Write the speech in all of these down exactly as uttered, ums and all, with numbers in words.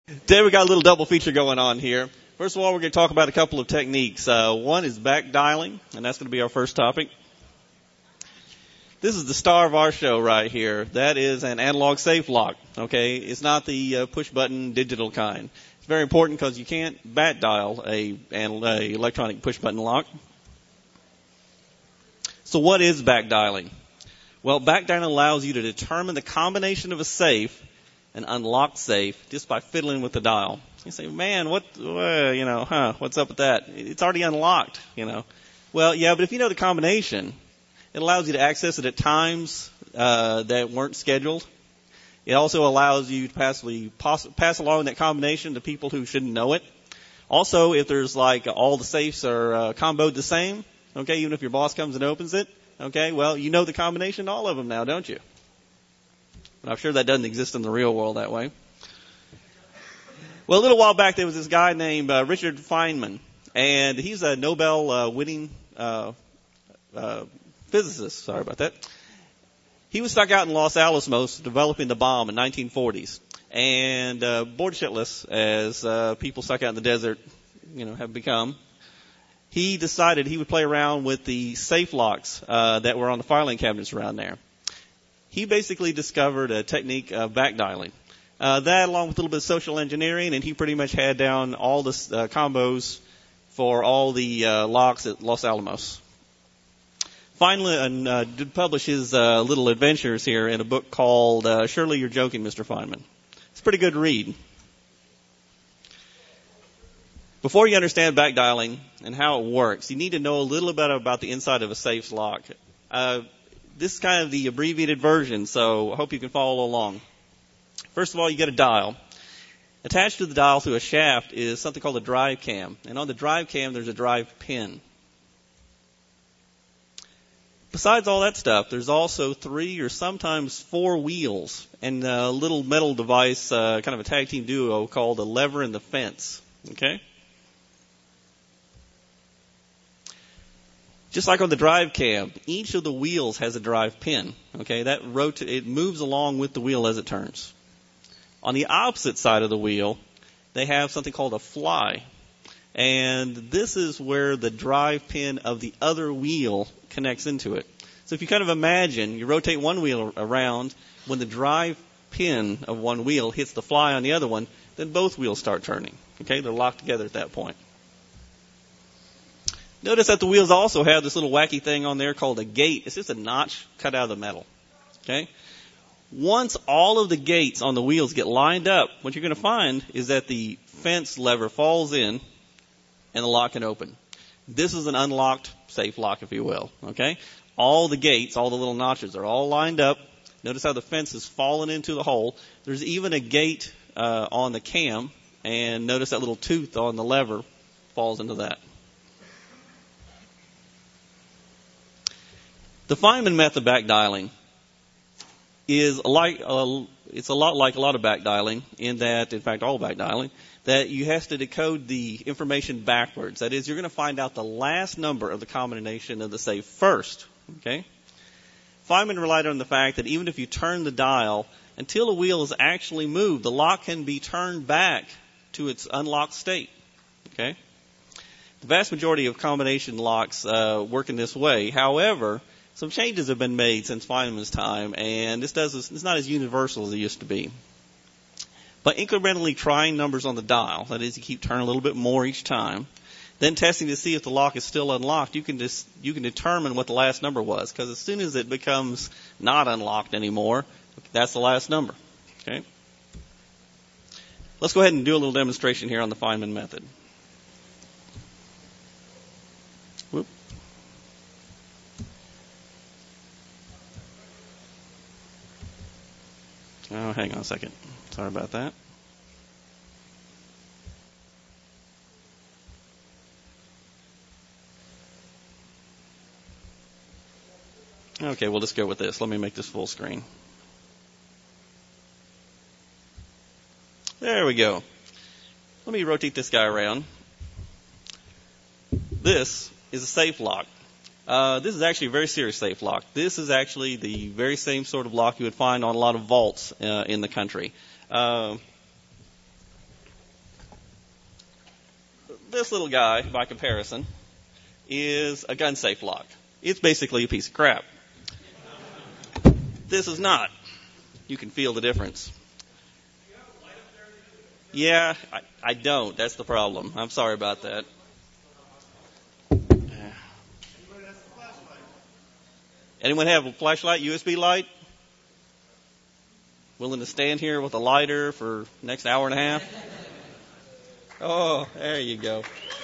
Today we got a little double feature going on here. First of all, we're going to talk about a couple of techniques. Uh, one is back dialing, and that's going to be our first topic. This is the star of our show right here. That is an analog safe lock. Okay, it's not the uh, push button digital kind. It's very important because you can't back dial a, an a electronic push button lock. So what is back dialing? Well, back dialing allows you to determine the combination of a safe, an unlocked safe, just by fiddling with the dial. You say, man, what, uh, you know, huh, what's up with that? It's already unlocked, you know. Well, yeah, but if you know the combination, it allows you to access it at times uh, that weren't scheduled. It also allows you to passively pass, pass along that combination to people who shouldn't know it. Also, if there's like all the safes are uh, comboed the same, okay, even if your boss comes and opens it, okay, well, you know the combination to all of them now, don't you? But I'm sure that doesn't exist in the real world that way. Well, a little while back, there was this guy named uh, Richard Feynman, and he's a Nobel uh, winning uh, uh, physicist. Sorry about that. He was stuck out in Los Alamos developing the bomb in nineteen forties, and uh, bored shitless as uh, people stuck out in the desert, you know, have become. He decided he would play around with the safe locks uh, that were on the filing cabinets around there. He basically discovered a technique of back dialing. Uh, that along with a little bit of social engineering, and he pretty much had down all the uh, combos for all the uh, locks at Los Alamos. Finally, uh, did publish his uh, little adventures here in a book called uh, Surely You're Joking, Mister Feynman. It's a pretty good read. Before you understand back dialing and how it works, you need to know a little bit about the inside of a safe's lock. Uh, This is kind of the abbreviated version, so I hope you can follow along. First of all, you get a dial. Attached to the dial through a shaft is something called a drive cam. And on the drive cam, there's a drive pin. Besides all that stuff, there's also three or sometimes four wheels and a little metal device, uh, kind of a tag team duo called a lever and the fence. Okay? Just like on the drive cam, each of the wheels has a drive pin. Okay, that rota- it moves along with the wheel as it turns. On the opposite side of the wheel, they have something called a fly. And this is where the drive pin of the other wheel connects into it. So if you kind of imagine, you rotate one wheel around, when the drive pin of one wheel hits the fly on the other one, then both wheels start turning. Okay, they're locked together at that point. Notice that the wheels also have this little wacky thing on there called a gate. It's just a notch cut out of the metal. Okay? Once all of the gates on the wheels get lined up, what you're going to find is that the fence lever falls in and the lock can open. This is an unlocked safe lock, if you will. Okay? All the gates, all the little notches are all lined up. Notice how the fence is fallen into the hole. There's even a gate uh, on the cam, and notice that little tooth on the lever falls into that. The Feynman method back dialing is like a, it's a lot like a lot of back dialing in that, in fact, all back dialing, that you have to decode the information backwards. That is, you're going to find out the last number of the combination of the safe first. Okay? Feynman relied on the fact that even if you turn the dial until the wheel is actually moved, the lock can be turned back to its unlocked state. Okay? The vast majority of combination locks uh, work in this way. However, some changes have been made since Feynman's time, and this does it's not as universal as it used to be. By incrementally trying numbers on the dial, that is, you keep turning a little bit more each time, then testing to see if the lock is still unlocked, you can just you can determine what the last number was, because as soon as it becomes not unlocked anymore, that's the last number. Okay. Let's go ahead and do a little demonstration here on the Feynman method. Whoop. Oh, hang on a second. Sorry about that. Okay, we'll just go with this. Let me make this full screen. There we go. Let me rotate this guy around. This is a safe lock. Uh, this is actually a very serious safe lock. This is actually the very same sort of lock you would find on a lot of vaults uh, in the country. Uh, this little guy, by comparison, is a gun safe lock. It's basically a piece of crap. This is not. You can feel the difference. Yeah, I, I don't. That's the problem. I'm sorry about that. Anyone have a flashlight, U S B light? Willing to stand here with a lighter for the next hour and a half? Oh, there you go.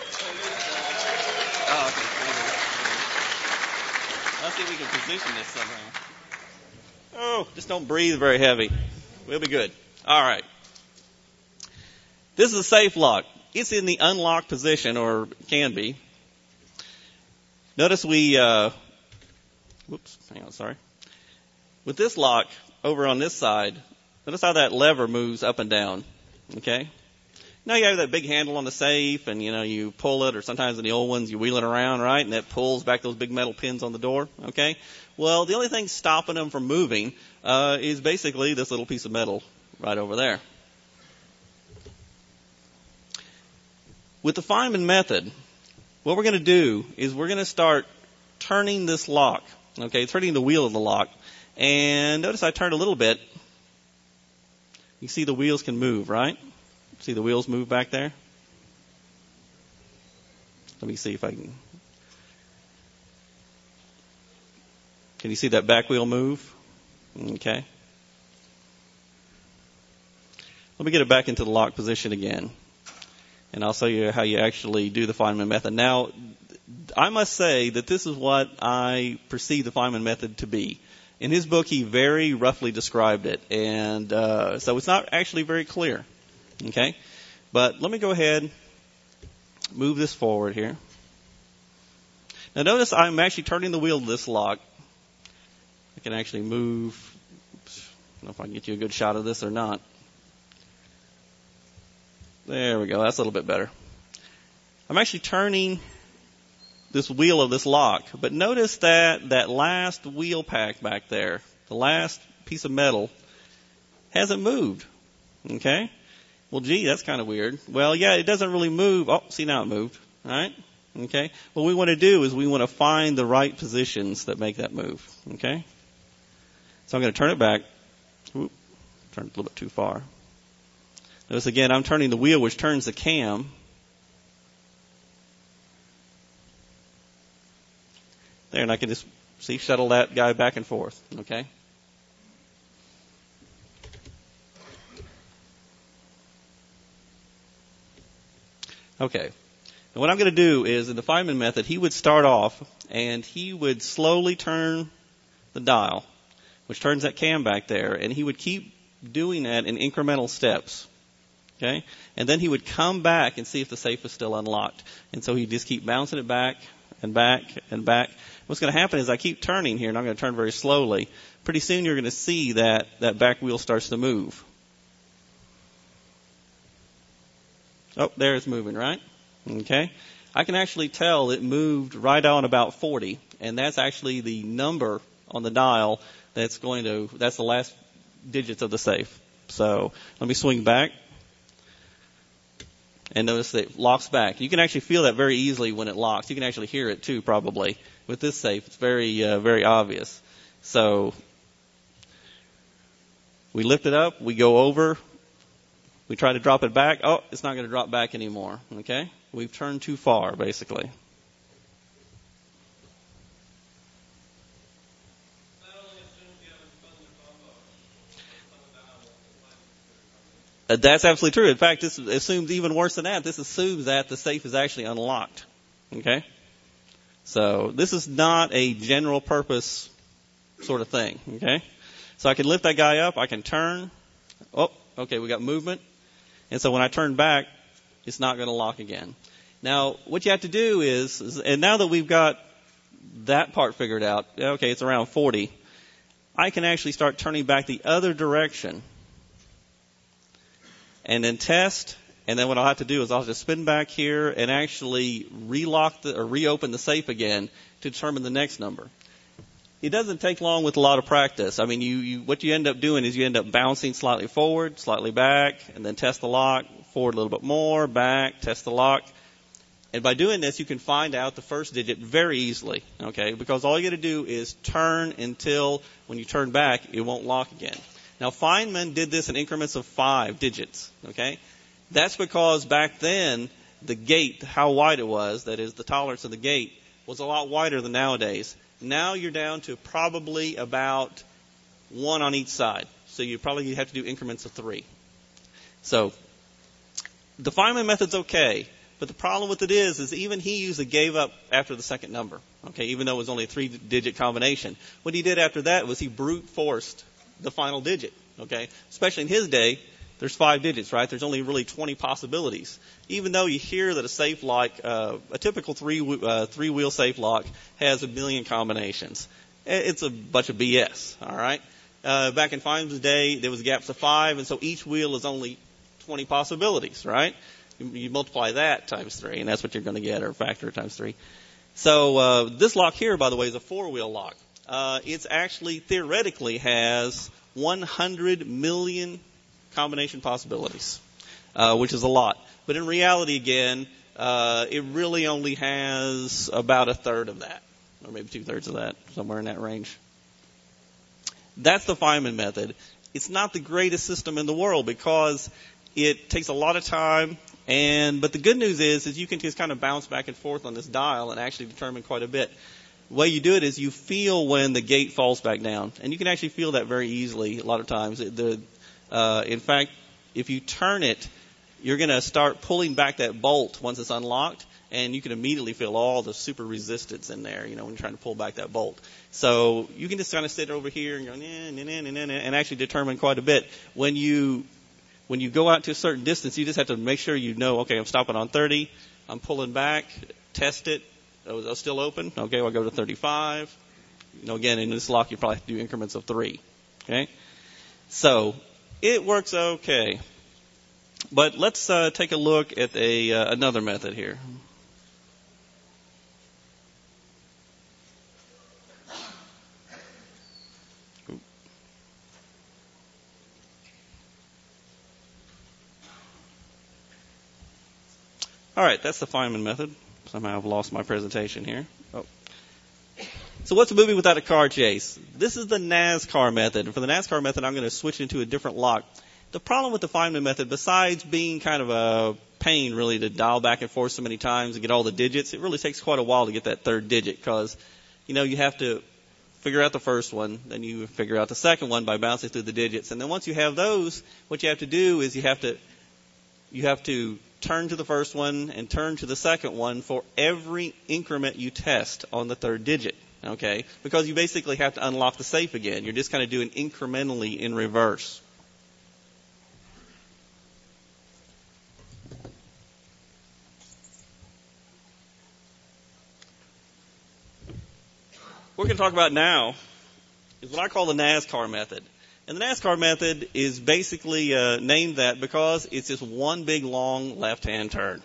Oh, okay. Let's see if we can position this somehow. Oh, just don't breathe very heavy. We'll be good. All right. This is a safe lock. It's in the unlocked position, or can be. Notice we, uh, whoops, hang on, sorry. With this lock over on this side, notice how that lever moves up and down. Okay? Now you have that big handle on the safe, and you know, you pull it, or sometimes in the old ones you wheel it around, right? And that pulls back those big metal pins on the door. Okay? Well, the only thing stopping them from moving uh, is basically this little piece of metal right over there. With the Feynman method, what we're going to do is we're going to start turning this lock, okay, turning the wheel of the lock. And notice I turned a little bit. You see the wheels can move, right? See the wheels move back there? Let me see if I can. Can you see that back wheel move? Okay. Let me get it back into the lock position again. And I'll show you how you actually do the Feynman method. Now, I must say that this is what I perceive the Feynman method to be. In his book, he very roughly described it. And uh, so it's not actually very clear. Okay? But let me go ahead, move this forward here. Now, notice I'm actually turning the wheel of this lock. I can actually move. Oops, I don't know if I can get you a good shot of this or not. There we go. That's a little bit better. I'm actually turning this wheel of this lock. But notice that that last wheel pack back there, the last piece of metal, hasn't moved. Okay? Well, gee, that's kind of weird. Well, yeah, it doesn't really move. Oh, see, now it moved. All right? Okay? What we want to do is we want to find the right positions that make that move. Okay? So I'm going to turn it back. Oop, turned it a little bit too far. Notice again, I'm turning the wheel, which turns the cam. There, and I can just, see, shuttle that guy back and forth. Okay? Okay. And what I'm going to do is, in the Feynman method, he would start off, and he would slowly turn the dial, which turns that cam back there, and he would keep doing that in incremental steps. Okay? And then he would come back and see if the safe is still unlocked. And so he'd just keep bouncing it back and back and back. What's going to happen is I keep turning here, and I'm going to turn very slowly. Pretty soon you're going to see that that back wheel starts to move. Oh, there it's moving, right? Okay. I can actually tell it moved right on about forty, and that's actually the number on the dial that's going to, that's the last digits of the safe. So let me swing back. And notice that it locks back. You can actually feel that very easily when it locks. You can actually hear it too, probably. With this safe, it's very, uh, very obvious. So we lift it up, we go over, we try to drop it back. Oh, it's not going to drop back anymore. Okay? We've turned too far, basically. Uh, That's absolutely true. In fact, this assumes even worse than that. This assumes that the safe is actually unlocked. Okay? So this is not a general purpose sort of thing. Okay? So I can lift that guy up. I can turn. Oh, okay, we got movement. And so when I turn back, it's not going to lock again. Now, what you have to do is, is, and now that we've got that part figured out, okay, it's around forty, I can actually start turning back the other direction. And then test, and then what I'll have to do is I'll just spin back here and actually relock the, or reopen the safe again to determine the next number. It doesn't take long with a lot of practice. I mean, you, you, what you end up doing is you end up bouncing slightly forward, slightly back, and then test the lock, forward a little bit more, back, test the lock. And by doing this, you can find out the first digit very easily, okay? Because all you got to do is turn until when you turn back, it won't lock again. Now, Feynman did this in increments of five digits, okay? That's because back then, the gate, how wide it was, that is the tolerance of the gate, was a lot wider than nowadays. Now you're down to probably about one on each side. So you probably have to do increments of three. So the Feynman method's okay. But the problem with it is, is even he usually gave up after the second number, okay, even though it was only a three-digit combination. What he did after that was he brute forced the final digit, okay? Especially in his day, there's five digits, right? There's only really twenty possibilities. Even though you hear that a safe lock, uh, a typical three, uh, three-wheel safe lock has a million combinations. It's a bunch of B S, all right? Uh, back in Feynman's day, there was gaps of five, and so each wheel is only twenty possibilities, right? You multiply that times three, and that's what you're going to get, or a factor times three. So uh, this lock here, by the way, is a four-wheel lock. Uh, it's actually theoretically has one hundred million combination possibilities, uh, which is a lot. But in reality, again, uh, it really only has about a third of that, or maybe two-thirds of that, somewhere in that range. That's the Feynman method. It's not the greatest system in the world because it takes a lot of time. And but the good news is, is you can just kind of bounce back and forth on this dial and actually determine quite a bit. The way you do it is you feel when the gate falls back down, and you can actually feel that very easily a lot of times. The, uh, in fact, if you turn it, you're going to start pulling back that bolt once it's unlocked, and you can immediately feel all the super resistance in there, you know, when you're trying to pull back that bolt. So you can just kind of sit over here and go, nah, nah, nah, nah, nah, and actually determine quite a bit. When you When you go out to a certain distance, you just have to make sure you know, okay, I'm stopping on thirty, I'm pulling back, test it, oh, is it still open? Okay, well, I'll go to thirty-five. You know, again, in this lock, you probably have to do increments of three. Okay? So, it works okay. But let's uh, take a look at a uh, another method here. All right, that's the Feynman method. Somehow I've lost my presentation here. Oh. So what's a movie without a car chase? This is the NASCAR method. And for the NASCAR method, I'm going to switch into a different lock. The problem with the Feynman method, besides being kind of a pain, really, to dial back and forth so many times and get all the digits, it really takes quite a while to get that third digit because, you know, you have to figure out the first one, then you figure out the second one by bouncing through the digits. And then once you have those, what you have to do is you have to you have to turn to the first one and turn to the second one for every increment you test on the third digit, okay? Because you basically have to unlock the safe again. You're just kind of doing incrementally in reverse. What we're going to talk about now is what I call the NASCAR method. And the NASCAR method is basically uh, named that because it's just one big, long left-hand turn.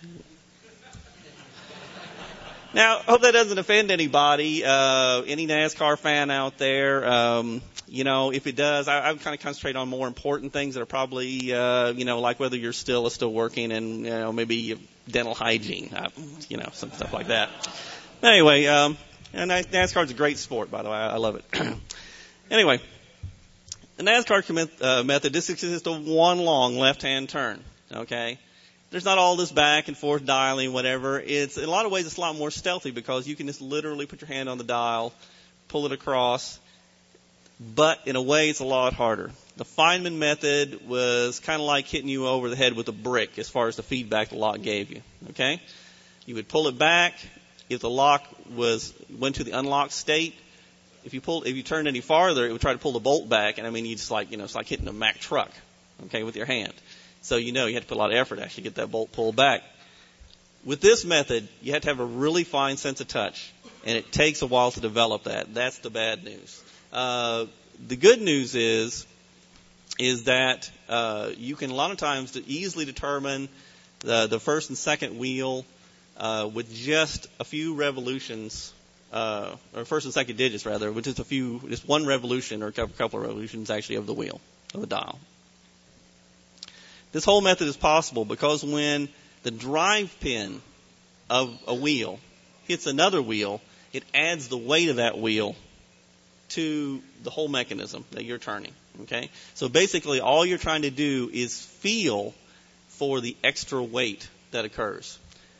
Now, I hope that doesn't offend anybody, uh, any NASCAR fan out there. Um, you know, if it does, I, I would kind of concentrate on more important things that are probably, uh, you know, like whether you're still still working and, you know, maybe dental hygiene, uh, you know, some stuff like that. Anyway, um, and NASCAR is a great sport, by the way. I, I love it. Anyway. The NASCAR commit, uh, method, this is just a one long left-hand turn, okay? There's not all this back and forth dialing, whatever. It's, in a lot of ways, it's a lot more stealthy because you can just literally put your hand on the dial, pull it across, but in a way, it's a lot harder. The Feynman method was kind of like hitting you over the head with a brick as far as the feedback the lock gave you, okay? You would pull it back. If the lock was went to the unlocked state, If you pull, if you turned any farther, it would try to pull the bolt back, and I mean, you just like, you know, it's like hitting a Mack truck, okay, with your hand. So you know you have to put a lot of effort to actually get that bolt pulled back. With this method, you have to have a really fine sense of touch, and it takes a while to develop that. That's the bad news. Uh, the good news is, is that uh, you can a lot of times easily determine the, the first and second wheel uh, with just a few revolutions. Uh, or first and second digits, rather, which is a few, just one revolution or a couple of revolutions, actually, of the wheel, of the dial. This whole method is possible because when the drive pin of a wheel hits another wheel, it adds the weight of that wheel to the whole mechanism that you're turning. Okay? So basically all you're trying to do is feel for the extra weight that occurs.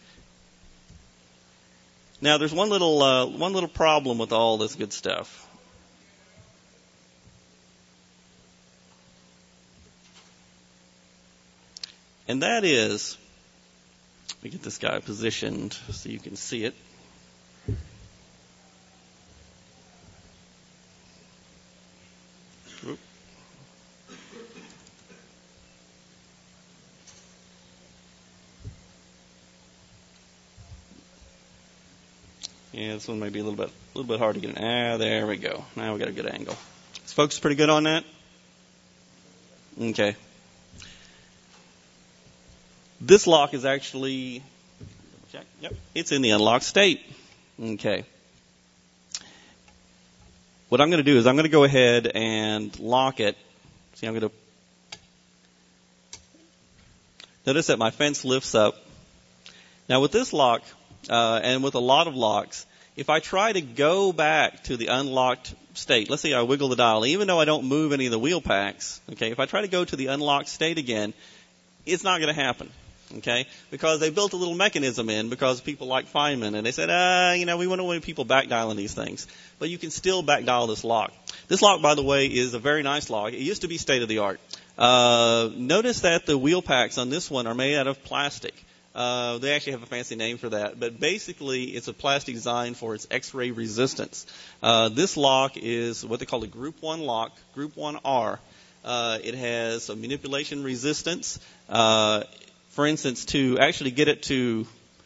Now there's one little uh, one little problem with all this good stuff. And that is, let me get this guy positioned so you can see it. Oop. Yeah, this one may be a little bit, a little bit hard to get in. Ah, there we go. Now we got a good angle. Is folks pretty good on that? Okay. This lock is actually, check, yep, it's in the unlocked state. Okay. What I'm going to do is I'm going to go ahead and lock it. See, I'm going to notice that my fence lifts up. Now with this lock, uh, and with a lot of locks, if I try to go back to the unlocked state, let's say I wiggle the dial, even though I don't move any of the wheel packs, okay, if I try to go to the unlocked state again, it's not going to happen. Okay, because they built a little mechanism in because people like Feynman, and they said, ah, you know, we want to want people backdialing these things. But you can still backdial this lock. This lock, by the way, is a very nice lock. It used to be state of the art. Uh, notice that the wheel packs on this one are made out of plastic. Uh, they actually have a fancy name for that, but basically it's a plastic design for its X-ray resistance. Uh, this lock is what they call a Group one lock, Group one R. Uh, it has a manipulation resistance. Uh, For instance, to actually get it to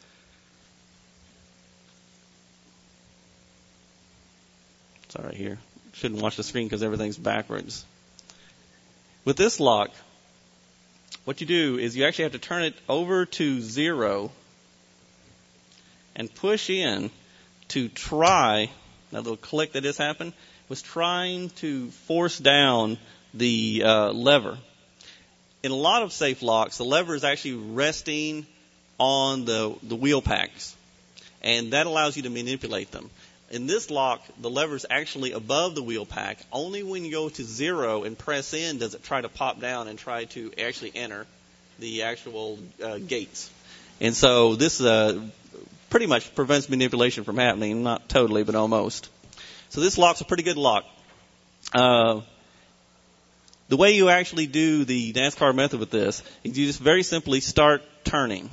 sorry here, shouldn't watch the screen because everything's backwards. With this lock, what you do is you actually have to turn it over to zero and push in to try, that little click that just happened, was trying to force down the uh, lever. In a lot of safe locks, the lever is actually resting on the, the wheel packs, and that allows you to manipulate them. In this lock, the lever is actually above the wheel pack. Only when you go to zero and press in does it try to pop down and try to actually enter the actual uh, gates. And so this uh, pretty much prevents manipulation from happening, not totally, but almost. So this lock's a pretty good lock. Uh, The way you actually do the NASCAR method with this is you just very simply start turning.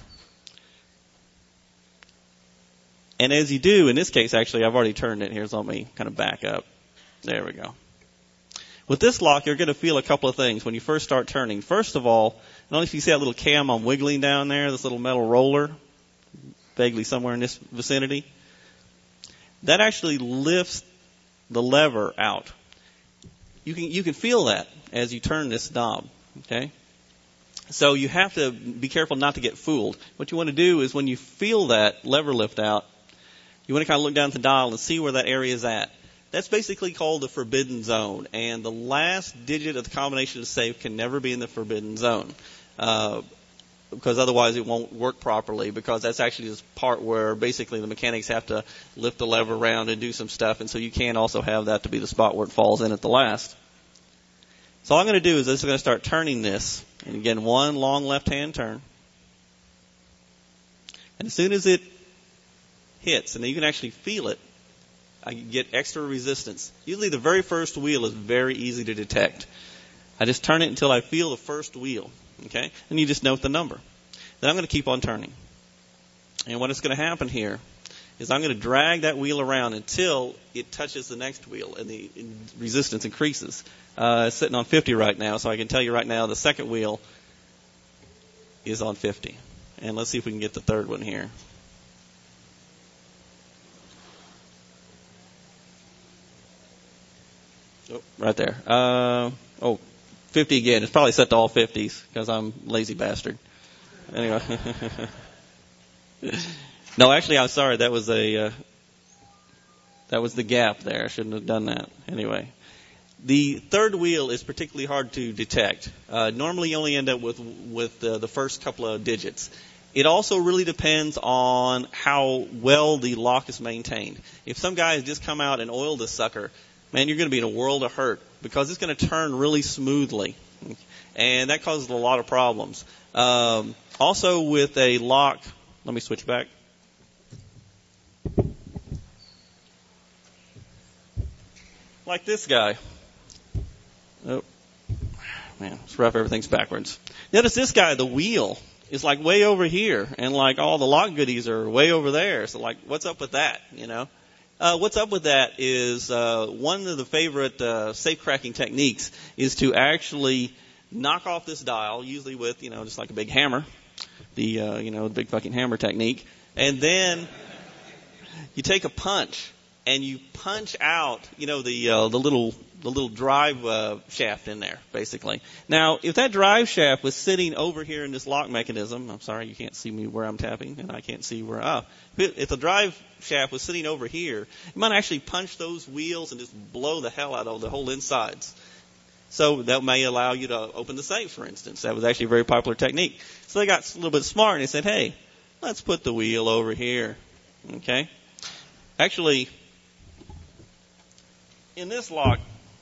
And as you do, in this case, actually, I've already turned it here, so let me kind of back up. There we go. With this lock, you're going to feel a couple of things when you first start turning. First of all, I don't know if you see that little cam I'm wiggling down there, this little metal roller, vaguely somewhere in this vicinity. That actually lifts the lever out. You can you can feel that as you turn this knob, okay? So you have to be careful not to get fooled. What you want to do is when you feel that lever lift out, you want to kind of look down at the dial and see where that area is at. That's basically called the forbidden zone, and the last digit of the combination of the safe can never be in the forbidden zone, uh, because otherwise it won't work properly, because that's actually this part where basically the mechanics have to lift the lever around and do some stuff, and so you can also have that to be the spot where it falls in at the last. So all I'm going to do is I'm going to start turning this, and again, one long left-hand turn. And as soon as it hits, and then you can actually feel it, I get extra resistance. Usually the very first wheel is very easy to detect. I just turn it until I feel the first wheel, okay? And you just note the number. Then I'm going to keep on turning. And what is going to happen here is I'm going to drag that wheel around until it touches the next wheel and the resistance increases. Uh, it's sitting on fifty right now, so I can tell you right now the second wheel is on fifty. And let's see if we can get the third one here. Oh, right there. Uh, oh, fifty again. It's probably set to all fifties because I'm a lazy bastard. Anyway. No, actually, I'm sorry. That was a uh, that was the gap there. I shouldn't have done that. Anyway, the third wheel is particularly hard to detect. Uh, normally, you only end up with with uh, the first couple of digits. It also really depends on how well the lock is maintained. If some guy has just come out and oiled this sucker, man, you're going to be in a world of hurt because it's going to turn really smoothly. And that causes a lot of problems. Um, also with a lock, let me switch back. Like this guy. Oh, man, it's rough. Everything's backwards. Notice this guy, the wheel is like way over here, and like all the lock goodies are way over there. So like, what's up with that? You know, uh, what's up with that is uh, one of the favorite uh, safe cracking techniques is to actually knock off this dial, usually with you know just like a big hammer, the uh, you know the big fucking hammer technique, and then you take a punch and you punch out you know the uh, the little the little drive uh, shaft in there, basically. Now, if that drive shaft was sitting over here in this lock mechanism, I'm sorry, you can't see me where I'm tapping, and I can't see where, ah, if the drive shaft was sitting over here, you might actually punch those wheels and just blow the hell out of the whole insides. So that may allow you to open the safe, for instance. That was actually a very popular technique. So they got a little bit smart and they said, hey, let's put the wheel over here. Okay? Actually, in this lock,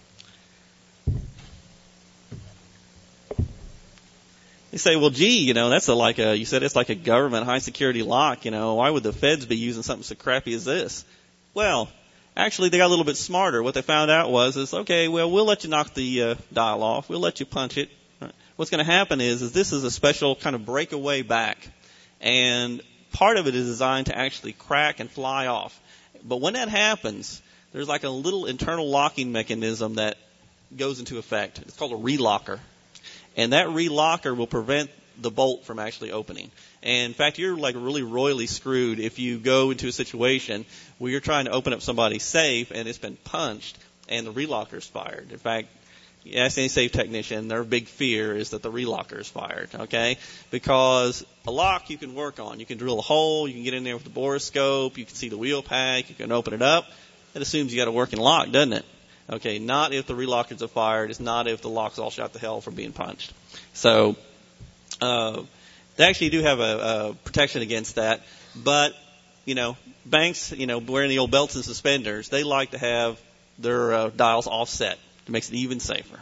they say, well, gee, you know, that's a, like a, you said it's like a government high security lock, you know, why would the feds be using something so crappy as this? Well, actually, they got a little bit smarter. What they found out was, is, okay, well, we'll let you knock the uh, dial off. We'll let you punch it. What's going to happen is, is this is a special kind of breakaway back. And part of it is designed to actually crack and fly off. But when that happens, there's like a little internal locking mechanism that goes into effect. It's called a relocker. And that relocker will prevent the bolt from actually opening. And in fact, you're like really royally screwed if you go into a situation where you're trying to open up somebody's safe and it's been punched and the relocker's fired. In fact, ask any safe technician, their big fear is that the relocker is fired, okay? Because a lock you can work on. You can drill a hole, you can get in there with the borescope, you can see the wheel pack, you can open it up. It assumes you got a working lock, doesn't it? Okay, not if the relockers are fired. It's not if the lock's all shot to hell from being punched. So, uh, they actually do have a, a protection against that. But, you know, banks, you know, wearing the old belts and suspenders, they like to have their uh, dials offset. It makes it even safer.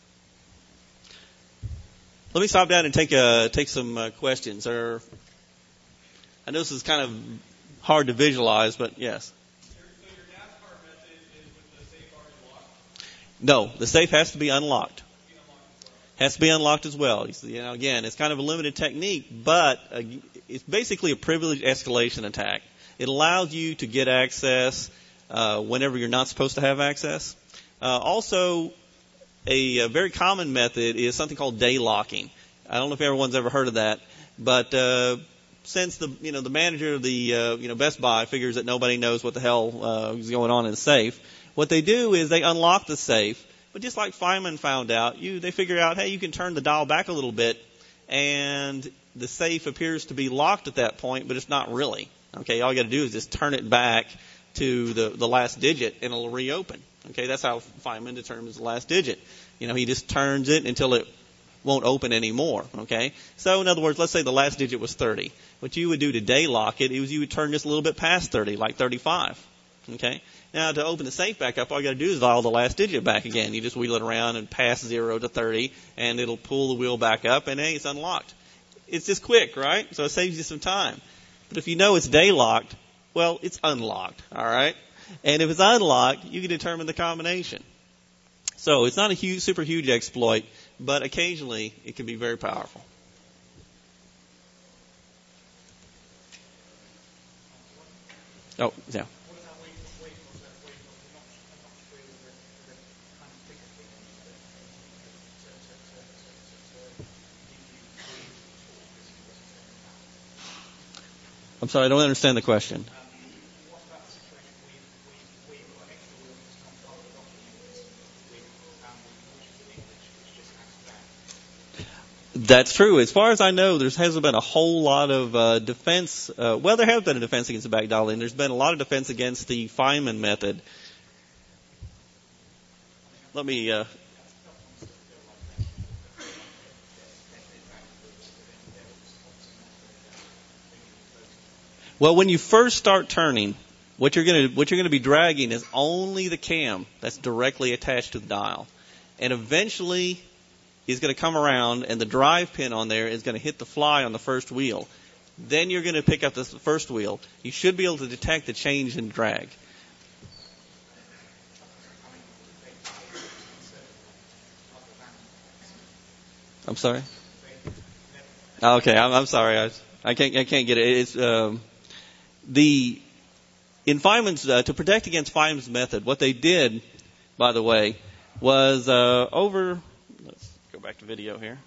Let me stop down and take uh, take some uh, questions. Or, I know this is kind of hard to visualize, but yes. No, the safe has to be unlocked. Has to be unlocked as well. You know, again, it's kind of a limited technique, but uh, it's basically a privilege escalation attack. It allows you to get access uh, whenever you're not supposed to have access. Uh, also, a, a very common method is something called day locking. I don't know if everyone's ever heard of that, but uh, since the you know the manager of the uh, you know Best Buy figures that nobody knows what the hell uh, is going on in the safe. What they do is they unlock the safe, but just like Feynman found out, you they figure out, hey, you can turn the dial back a little bit, and the safe appears to be locked at that point, but it's not really. Okay, all you got to do is just turn it back to the the last digit, and it'll reopen. Okay, that's how Feynman determines the last digit. You know, he just turns it until it won't open anymore. Okay, so in other words, let's say the last digit was thirty. What you would do to day lock it is you would turn just a little bit past thirty, like thirty-five. Okay. Now, to open the safe back up, all you got to do is dial the last digit back again. You just wheel it around and pass zero to thirty, and it'll pull the wheel back up, and hey, it's unlocked. It's just quick, right? So it saves you some time. But if you know it's day locked, well, it's unlocked, all right? And if it's unlocked, you can determine the combination. So it's not a huge, super huge exploit, but occasionally it can be very powerful. Oh, yeah. I'm sorry, I don't understand the question. That's true. As far as I know, there hasn't been a whole lot of uh, defense. Uh, well, there has been a defense against the back dialing. There's been a lot of defense against the Feynman method. Let me. Uh, Well, when you first start turning, what you're going to what you're going to be dragging is only the cam that's directly attached to the dial, and eventually is going to come around, and the drive pin on there is going to hit the fly on the first wheel. Then you're going to pick up the first wheel. You should be able to detect the change in drag. I'm sorry. Okay, I'm, I'm sorry. I, I can't I can't get it. It's um, the in Feynman's uh, to protect against Feynman's method. What they did, by the way, was uh, over. Let's go back to video here.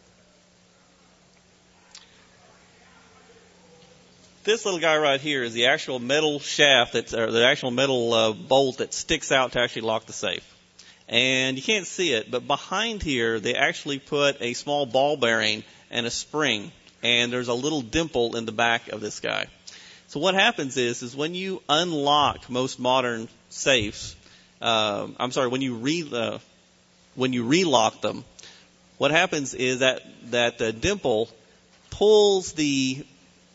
This little guy right here is the actual metal shaft that's or the actual metal uh, bolt that sticks out to actually lock the safe. And you can't see it, but behind here they actually put a small ball bearing and a spring, and there's a little dimple in the back of this guy. So what happens is, is when you unlock most modern safes, uh, I'm sorry, when you re uh, when you relock them, what happens is that that the dimple pulls the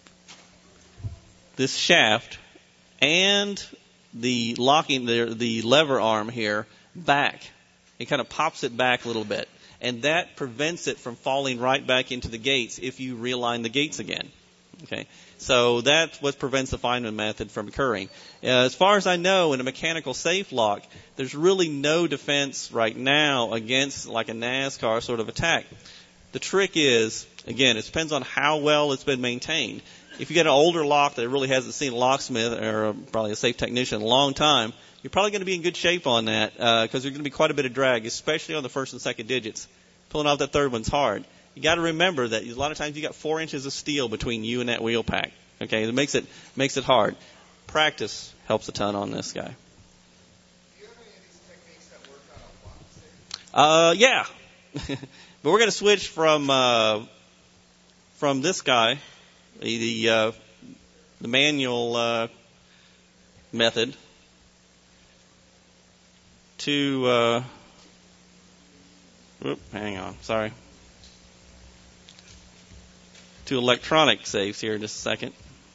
this shaft and the locking the the lever arm here back. It kind of pops it back a little bit, and that prevents it from falling right back into the gates if you realign the gates again. Okay, so that's what prevents the Feynman method from occurring. Uh, as far as I know, in a mechanical safe lock, there's really no defense right now against like a NASCAR sort of attack. The trick is, again, it depends on how well it's been maintained. If you get an older lock that really hasn't seen a locksmith or probably a safe technician in a long time, you're probably going to be in good shape on that because uh, there's going to be quite a bit of drag, especially on the first and second digits. Pulling off that third one's hard. You got to remember that a lot of times you got four inches of steel between you and that wheel pack. Okay, it makes it makes it hard. Practice helps a ton on this guy. Do you have any of these techniques that work on a lock safe? Uh, yeah, but we're going to switch from uh, from this guy, the the, uh, the manual uh, method, to, uh, whoop, hang on, sorry, to electronic safes here in just a second.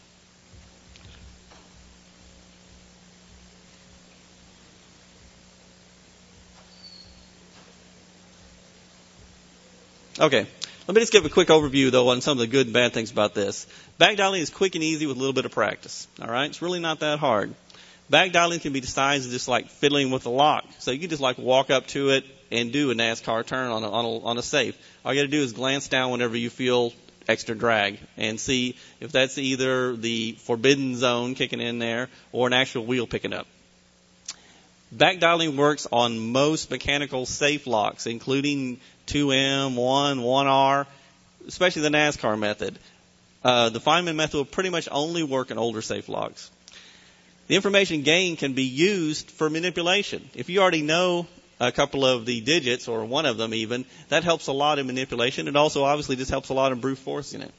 Okay, let me just give a quick overview, though, on some of the good and bad things about this. Backdialing is quick and easy with a little bit of practice. All right, it's really not that hard. Backdialing can be disguised as just like fiddling with a lock. So you can just like walk up to it and do a NASCAR turn on a, on a, on a safe. All you got to do is glance down whenever you feel extra drag and see if that's either the forbidden zone kicking in there or an actual wheel picking up. Backdialing works on most mechanical safe locks, including two M, one, one R, especially the NASCAR method. Uh, the Feynman method will pretty much only work in older safe locks. The information gained can be used for manipulation. If you already know a couple of the digits, or one of them even, that helps a lot in manipulation. It also obviously just helps a lot in brute forcing it.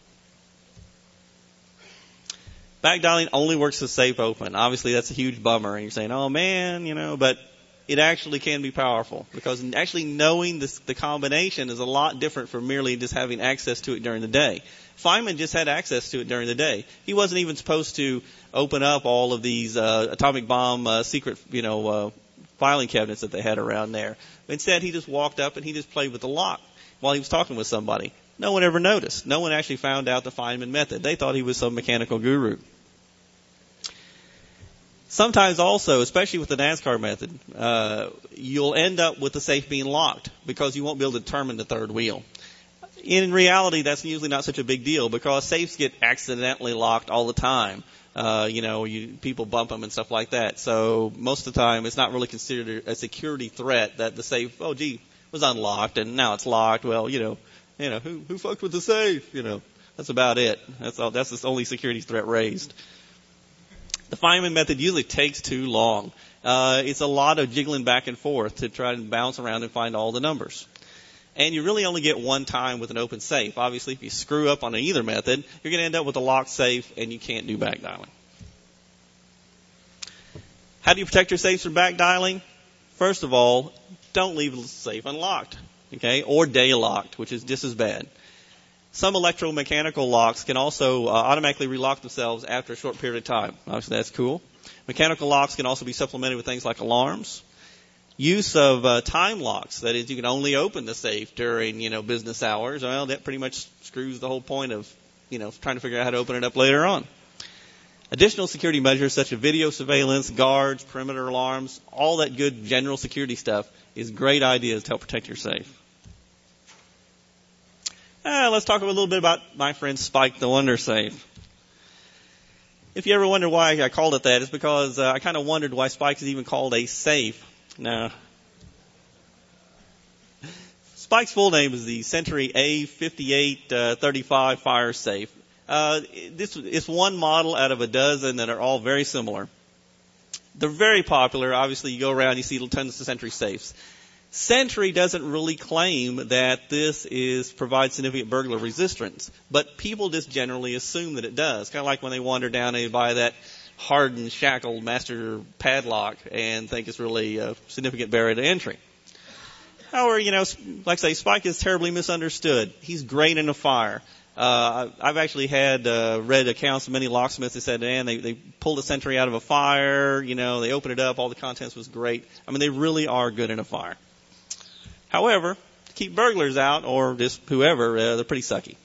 Backdialing only works to safe open. Obviously, that's a huge bummer. And you're saying, oh, man, you know, but it actually can be powerful because actually knowing this, the combination is a lot different from merely just having access to it during the day. Feynman just had access to it during the day. He wasn't even supposed to open up all of these uh, atomic bomb uh, secret, you know, uh, filing cabinets that they had around there. Instead, he just walked up and he just played with the lock while he was talking with somebody. No one ever noticed. No one actually found out the Feynman method. They thought he was some mechanical guru. Sometimes also, especially with the NASCAR method, uh, you'll end up with the safe being locked because you won't be able to determine the third wheel. In reality, that's usually not such a big deal because safes get accidentally locked all the time. Uh, you know, you, people bump them and stuff like that. So most of the time, it's not really considered a security threat that the safe, oh, gee, was unlocked and now it's locked. Well, you know, you know, who who fucked with the safe? You know, that's about it. That's all. That's the only security threat raised. The Feynman method usually takes too long. Uh, it's a lot of jiggling back and forth to try and bounce around and find all the numbers. And you really only get one time with an open safe. Obviously, if you screw up on either method, you're going to end up with a locked safe and you can't do backdialing. How do you protect your safes from backdialing? First of all, don't leave the safe unlocked, okay, or day locked, which is just as bad. Some electromechanical locks can also uh, automatically relock themselves after a short period of time. Obviously, that's cool. Mechanical locks can also be supplemented with things like alarms. Use of uh, time locks, that is, you can only open the safe during, you know, business hours. Well, that pretty much screws the whole point of, you know, trying to figure out how to open it up later on. Additional security measures such as video surveillance, guards, perimeter alarms, all that good general security stuff is great ideas to help protect your safe. Uh, let's talk a little bit about my friend Spike the Wonder Safe. If you ever wonder why I called it that, it's because uh, I kind of wondered why Spike is even called a safe. Now, Spike's full name is the Century A fifty-eight thirty-five Fire Safe. Uh, this it's one model out of a dozen that are all very similar. They're very popular. Obviously, you go around, you see tons of Century safes. Century doesn't really claim that this is provides significant burglar resistance, but people just generally assume that it does. Kind of like when they wander down and buy that hardened, shackled master padlock and think it's really a significant barrier to entry. However, you know, like I say, Spike is terribly misunderstood. He's great in a fire. Uh, I've actually had uh, read accounts of many locksmiths that said, man, they, they pulled a Century out of a fire, you know, they opened it up, all the contents was great. I mean, they really are good in a fire. However, to keep burglars out, or just whoever, uh, they're pretty sucky.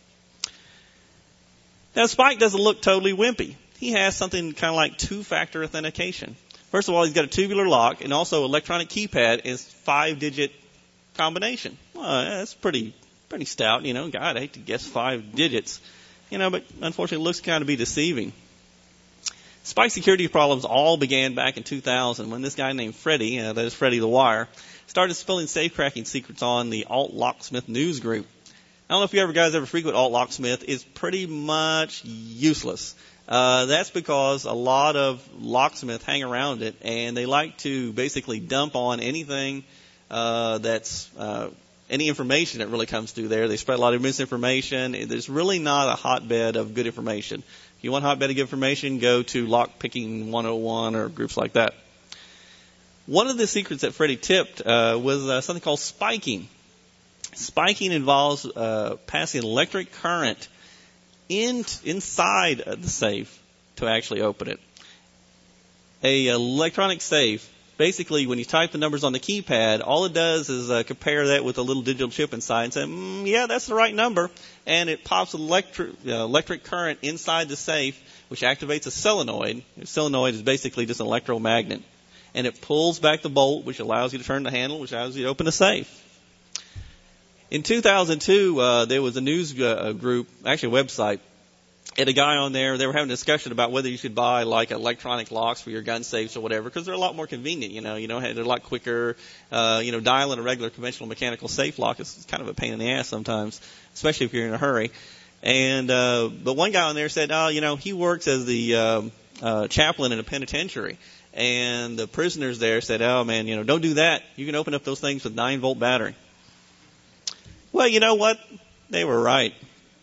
Now, Spike doesn't look totally wimpy. He has something kind of like two-factor authentication. First of all, he's got a tubular lock and also electronic keypad is five-digit combination. Well, that's pretty pretty stout, you know. God, I hate to guess five digits. You know, but unfortunately it looks kind of be deceiving. Spike security problems all began back in two thousand when this guy named Freddie, uh, that is Freddie the Wire, started spilling safe cracking secrets on the Alt Locksmith news group. I don't know if you ever guys ever frequent Alt Locksmith. It's pretty much useless. Uh, that's because a lot of locksmiths hang around it, and they like to basically dump on anything uh, that's uh, any information that really comes through there. They spread a lot of misinformation. There's really not a hotbed of good information. If you want a hotbed of good information, go to Lockpicking one oh one or groups like that. One of the secrets that Freddie tipped uh, was uh, something called spiking. Spiking involves uh, passing electric current in, inside the safe to actually open it. A electronic safe, basically when you type the numbers on the keypad, all it does is uh, compare that with a little digital chip inside and say, mm, yeah, that's the right number. And it pops electric, uh, electric current inside the safe, which activates a solenoid. A solenoid is basically just an electromagnet. And it pulls back the bolt, which allows you to turn the handle, which allows you to open the safe. In two thousand two, uh, there was a news uh, group, actually a website, and a guy on there, they were having a discussion about whether you should buy like electronic locks for your gun safes or whatever, because they're a lot more convenient, you know, you know, they're a lot quicker. Uh, you know, dialing a regular conventional mechanical safe lock is kind of a pain in the ass sometimes, especially if you're in a hurry. And, uh, but one guy on there said, oh, you know, he works as the, um, uh, chaplain in a penitentiary. And the prisoners there said, oh man, you know, don't do that. You can open up those things with nine volt battery. Well, you know what? They were right.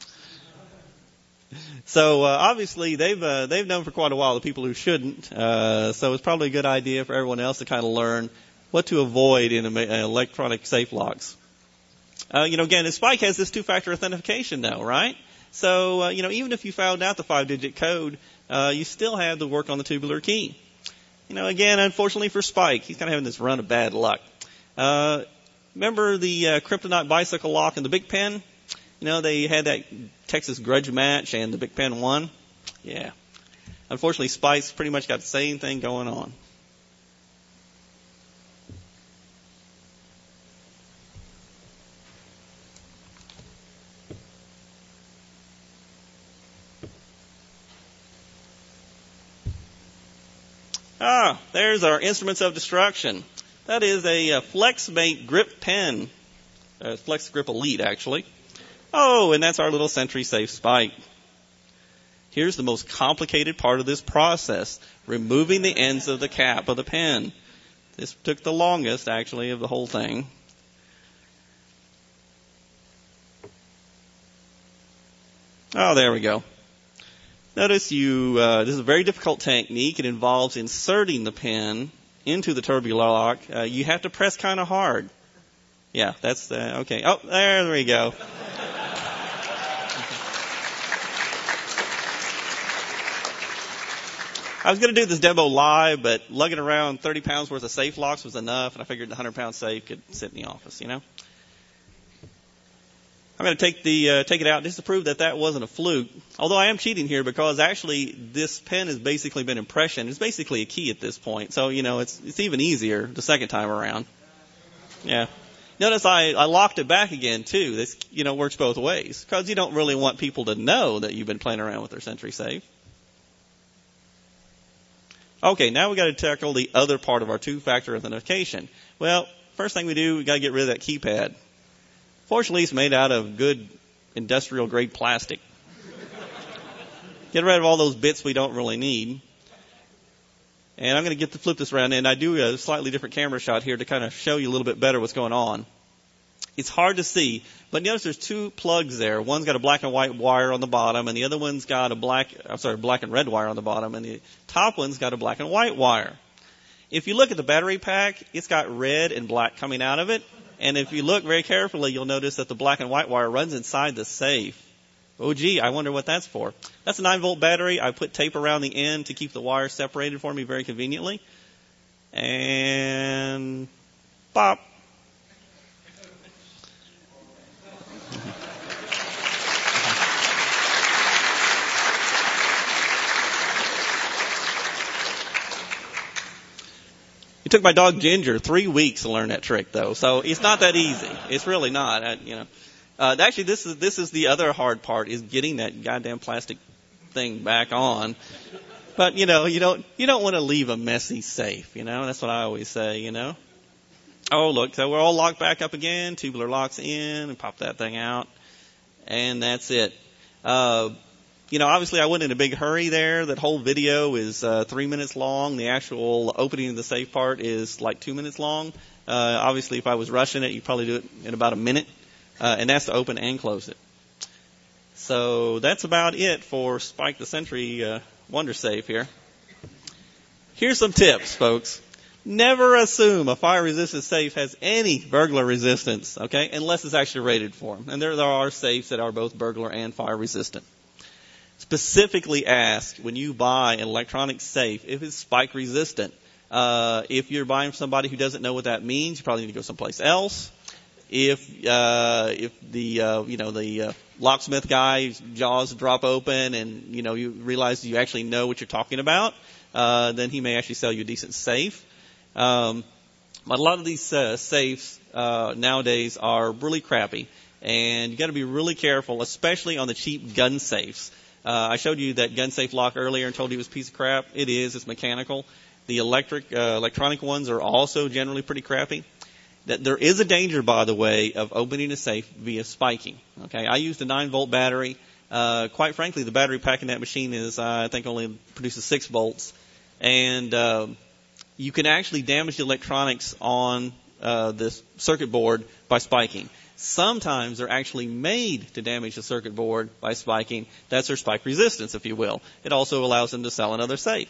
So uh, obviously they've uh, they've known for quite a while the people who shouldn't. Uh, so it's probably a good idea for everyone else to kind of learn what to avoid in a, uh, electronic safe locks. Uh, you know, again, Spike has this two-factor authentication now, right? So uh, you know, even if you found out the five-digit code, uh, you still have to work on the tubular key. You know, again, unfortunately for Spike, he's kind of having this run of bad luck. Uh, remember the uh, Kryptonite bicycle lock and the Big Pen? You know, they had that Texas grudge match and the Big Pen won. Yeah. Unfortunately, Spike's pretty much got the same thing going on. Ah, there's our instruments of destruction. That is a, a FlexMate grip pen. Uh, Flex Grip Elite, actually. Oh, and that's our little Century Safe Spike. Here's the most complicated part of this process, removing the ends of the cap of the pen. This took the longest, actually, of the whole thing. Oh, there we go. Notice you, uh, this is a very difficult technique. It involves inserting the pen into the tubular lock. Uh, you have to press kind of hard. Yeah, that's, uh, okay. Oh, there we go. I was going to do this demo live, but lugging around thirty pounds worth of safe locks was enough, and I figured the one hundred pound safe could sit in the office, you know. I'm going to take the uh, take it out just to prove that that wasn't a fluke. Although I am cheating here because actually this pen has basically been impression. It's basically a key at this point, so you know it's it's even easier the second time around. Yeah. Notice I, I locked it back again too. This you know works both ways because you don't really want people to know that you've been playing around with their Sentry Safe. Okay, now we got to tackle the other part of our two-factor authentication. Well, first thing we do, we got to get rid of that keypad. Fortunately, it's made out of good industrial-grade plastic. Get rid of all those bits we don't really need. And I'm going to get to flip this around, and I do a slightly different camera shot here to kind of show you a little bit better what's going on. It's hard to see, but notice there's two plugs there. One's got a black and white wire on the bottom, and the other one's got a black, I'm sorry, black and red wire on the bottom, and the top one's got a black and white wire. If you look at the battery pack, it's got red and black coming out of it. And if you look very carefully, you'll notice that the black and white wire runs inside the safe. Oh, gee, I wonder what that's for. That's a nine volt battery. I put tape around the end to keep the wires separated for me very conveniently. And pop. It took my dog Ginger three weeks to learn that trick, though, so it's not that easy. It's really not. I, you know, uh, actually, this is this is the other hard part is getting that goddamn plastic thing back on. But you know, you don't you don't want to leave a messy safe. You know, that's what I always say. You know. Oh, look, so we're all locked back up again. Tubular locks in, and pop that thing out, and that's it. Uh, You know, obviously I went in a big hurry there. That whole video is uh, three minutes long. The actual opening of the safe part is like two minutes long. Uh, obviously, if I was rushing it, you'd probably do it in about a minute. Uh, and that's to open and close it. So that's about it for Spike the Sentry uh, Wonder Safe here. Here's some tips, folks. Never assume a fire-resistant safe has any burglar resistance, okay, unless it's actually rated for them. And there, there are safes that are both burglar and fire-resistant. Specifically ask when you buy an electronic safe if it's spike resistant. Uh, if you're buying from somebody who doesn't know what that means, you probably need to go someplace else. If uh, if the uh, you know the uh, locksmith guy's jaws drop open and you know you realize you actually know what you're talking about, uh, then he may actually sell you a decent safe. Um, but a lot of these uh, safes uh, nowadays are really crappy, and you got to be really careful, especially on the cheap gun safes. Uh, I showed you that gun safe lock earlier and told you it was a piece of crap. It is. It's mechanical. The electric, uh, electronic ones are also generally pretty crappy. That there is a danger, by the way, of opening a safe via spiking. Okay, I used a nine volt battery. Uh, quite frankly, the battery pack in that machine is, uh, I think, only produces six volts, and uh, you can actually damage the electronics on uh, this circuit board by spiking. Sometimes they're actually made to damage the circuit board by spiking. That's their spike resistance, if you will. It also allows them to sell another safe.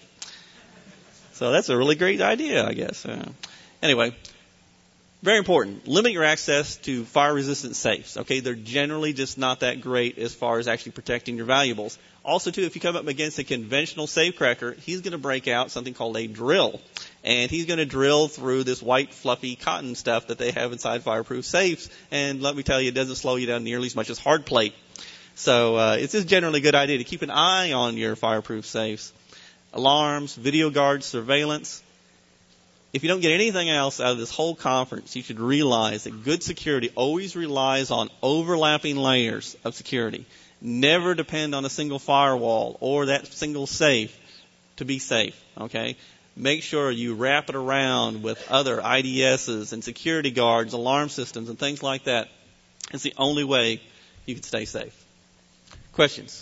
So that's a really great idea, I guess. Uh, anyway, very important. Limit your access to fire-resistant safes. Okay, they're generally just not that great as far as actually protecting your valuables. Also, too, if you come up against a conventional safecracker, he's going to break out something called a drill. And he's going to drill through this white, fluffy cotton stuff that they have inside fireproof safes. And let me tell you, it doesn't slow you down nearly as much as hard plate. So uh, it's just generally a good idea to keep an eye on your fireproof safes. Alarms, video guards, surveillance. If you don't get anything else out of this whole conference, you should realize that good security always relies on overlapping layers of security. Never depend on a single firewall or that single safe to be safe, okay? Make sure you wrap it around with other I D Ss and security guards, alarm systems, and things like that. It's the only way you can stay safe. Questions?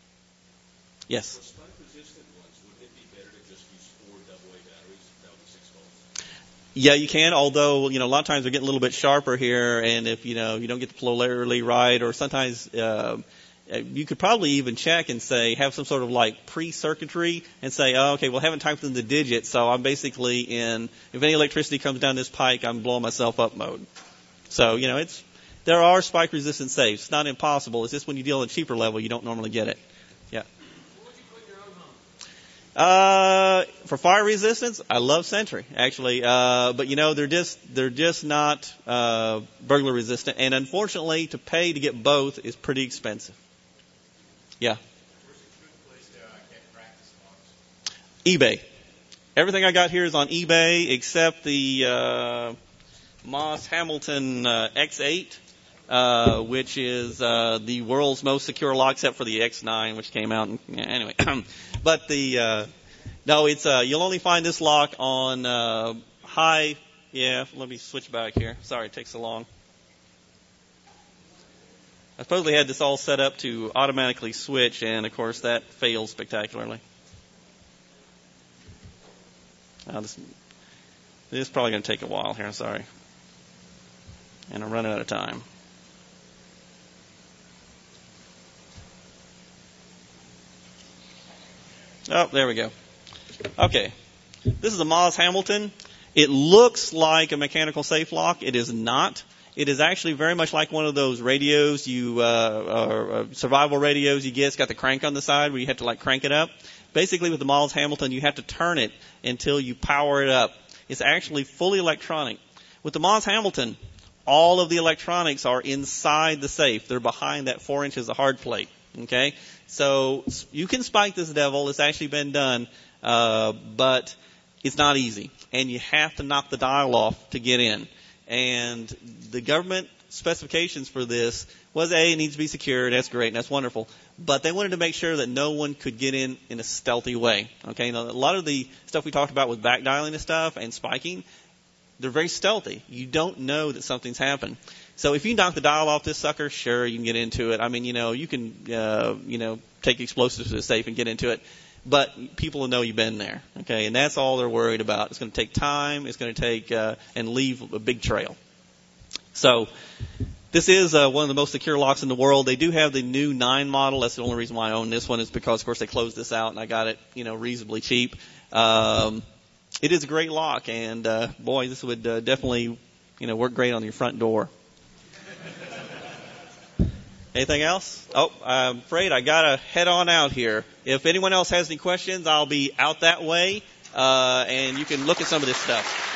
Yes? For spike-resistant ones, wouldn't it be better to just use four double A batteries without the six volts? Yeah, you can, although, you know, a lot of times they're getting a little bit sharper here, and if, you know, you don't get the polarity right, or sometimes uh, you could probably even check and say, have some sort of like pre-circuitry and say, oh, okay, well, I haven't typed in the digits, so I'm basically in, if any electricity comes down this pike, I'm blowing myself up mode. So, you know, it's, there are spike-resistant safes. It's not impossible. It's just when you deal at a cheaper level, you don't normally get it. Yeah. What would you put in your own home? for fire resistance, I love Sentry actually, uh, but you know they're just they're just not uh, burglar resistant, and unfortunately, to pay to get both is pretty expensive. Yeah. Where's a good place to uh, get practice logs? eBay. Everything I got here is on eBay except the uh, Moss Hamilton uh, X eight, uh, which is uh, the world's most secure lock, except for the X nine, which came out. And, yeah, anyway, but the uh, no, it's uh, you'll only find this lock on uh, high. Yeah, let me switch back here. Sorry, it takes so long. I supposedly had this all set up to automatically switch, and of course that failed spectacularly. Uh, this, this is probably going to take a while here. Sorry, and I'm running out of time. Oh, there we go. Okay, this is a Moss Hamilton. It looks like a mechanical safe lock. It is not. It is actually very much like one of those radios you, uh, or, uh, survival radios you get. It's got the crank on the side where you have to like crank it up. Basically with the Moss Hamilton, you have to turn it until you power it up. It's actually fully electronic. With the Moss Hamilton, all of the electronics are inside the safe. They're behind that four inches of hard plate. Okay? So you can spike this devil. It's actually been done, uh, but it's not easy. And you have to knock the dial off to get in. And the government specifications for this was, A, it needs to be secure. That's great. And that's wonderful. But they wanted to make sure that no one could get in in a stealthy way. Okay? Now, a lot of the stuff we talked about with back dialing and stuff and spiking, they're very stealthy. You don't know that something's happened. So if you knock the dial off this sucker, sure, you can get into it. I mean, you know, you can, uh, you know, take explosives to the safe and get into it. But people will know you've been there. Okay? And that's all they're worried about. It's going to take time. It's going to take, uh, and leave a big trail. So this is uh, one of the most secure locks in the world. They do have the new nine model. That's the only reason why I own this one is because, of course, they closed this out and I got it, you know, reasonably cheap. Um, it is a great lock, and uh, boy, this would uh, definitely, you know, work great on your front door. Anything else? Oh, I'm afraid I gotta head on out here. If anyone else has any questions, I'll be out that way, uh, and you can look at some of this stuff.